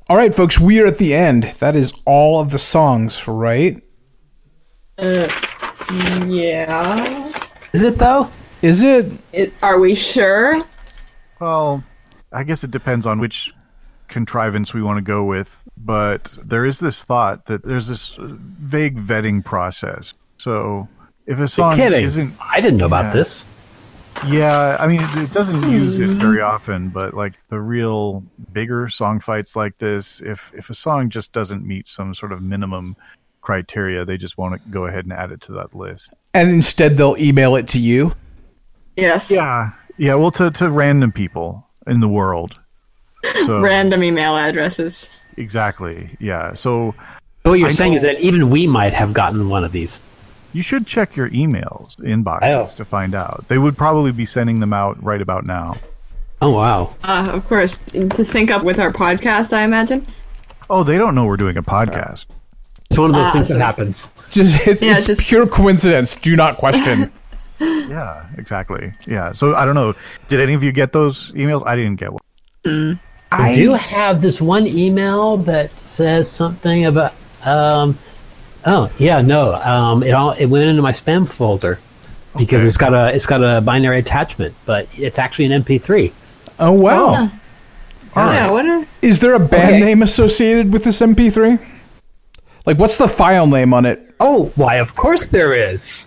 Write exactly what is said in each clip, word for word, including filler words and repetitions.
All right, folks, we are at the end. That is all of the songs, right? Uh, yeah. Is it, though? Is it? It, are we sure? Well, I guess it depends on which contrivance we want to go with, but there is this thought that there's this vague vetting process. So if a song kidding. isn't... I didn't know yeah, about this. Yeah, I mean, it doesn't use it very often, but like the real bigger song fights like this, if if a song just doesn't meet some sort of minimum criteria, they just want to go ahead and add it to that list. And instead they'll email it to you? Yes. Yeah, yeah, well, to, to random people in the world. So, Random email addresses. Exactly, yeah. So So what you're I saying know- is that even we might have gotten one of these. you should check your emails inboxes Oh. to find out. They would probably be sending them out right about now. Oh, wow. Uh, of course, to sync up with our podcast, I imagine. Oh, they don't know we're doing a podcast. It's one of those Ah, things so- that happens. Just, it's Yeah, it's just- pure coincidence. Do not question. Yeah, exactly. Yeah. So I don't know. Did any of you get those emails? I didn't get one. I do have this one email that says something about. Um, oh yeah, no. Um, it all it went into my spam folder because Okay. it's got a it's got a binary attachment, but it's actually an M P three. Oh, wow. Oh, yeah, what are... Is there a band Okay. name associated with this M P three? Like, what's the file name on it? Oh, why? Of course there is.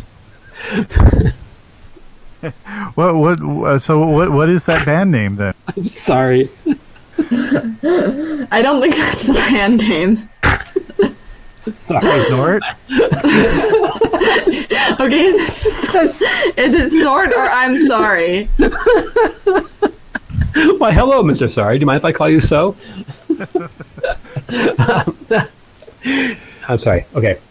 What? What? Uh, so what? What is that band name then? I'm sorry. I don't think that's the band name. Sorry. Ignore it. Okay, is it, is it Snort or I'm Sorry? Why, hello, Mister Sorry. Do you mind if I call you so? I'm sorry. Okay.